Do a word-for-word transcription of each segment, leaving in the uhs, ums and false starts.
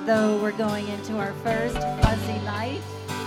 though we're going into our first fuzzy night.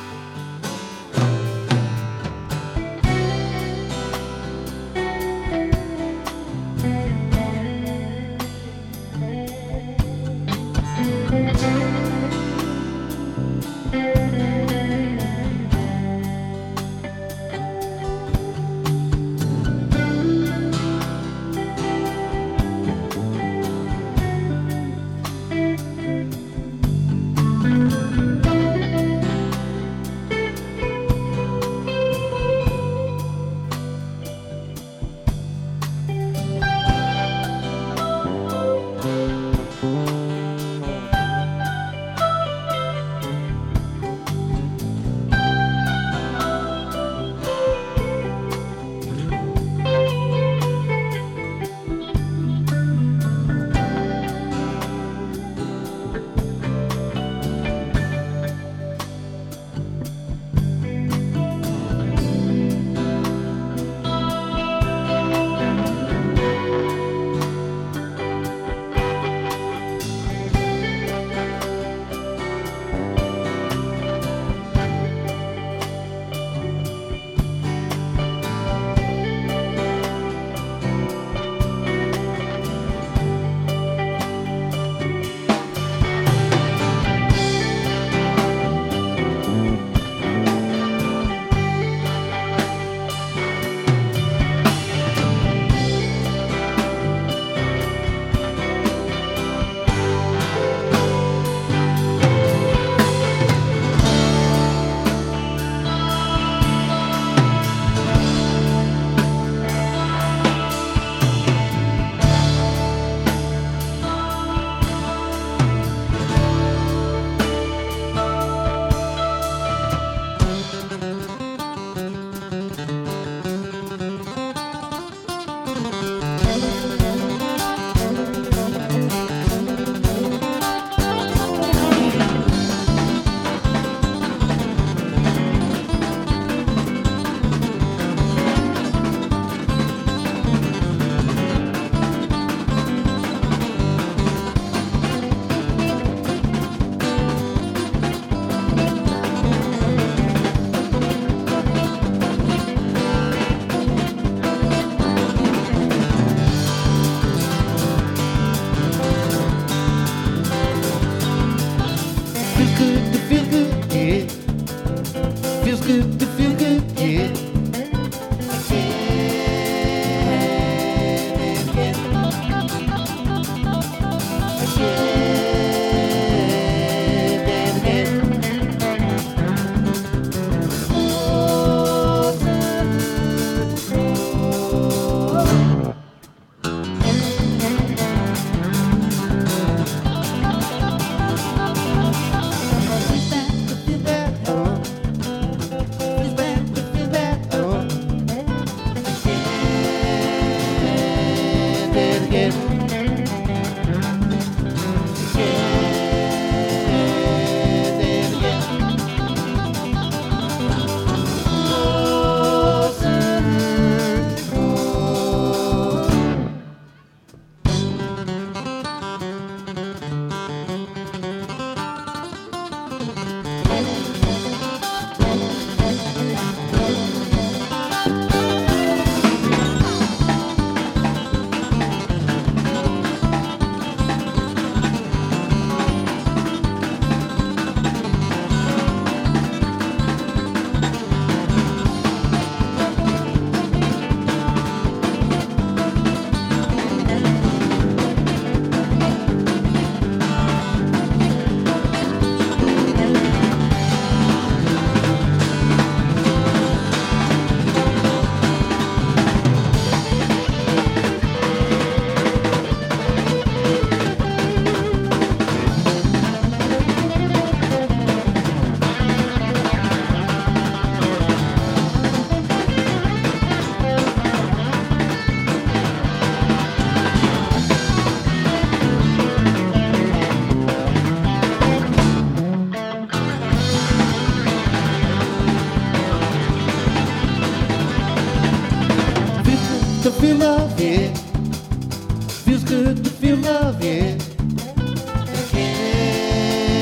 feel love, yeah. Feels good to feel love, yeah. Can't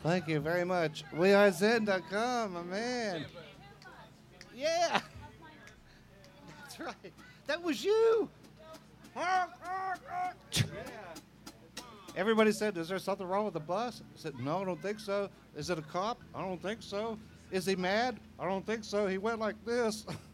Thank you very much. We are Zen dot com, my man. Yeah. That's right. That was you. Yeah. Everybody said, is there something wrong with the bus? I said, no, I don't think so. Is it a cop? I don't think so. Is he mad? I don't think so. He went like this.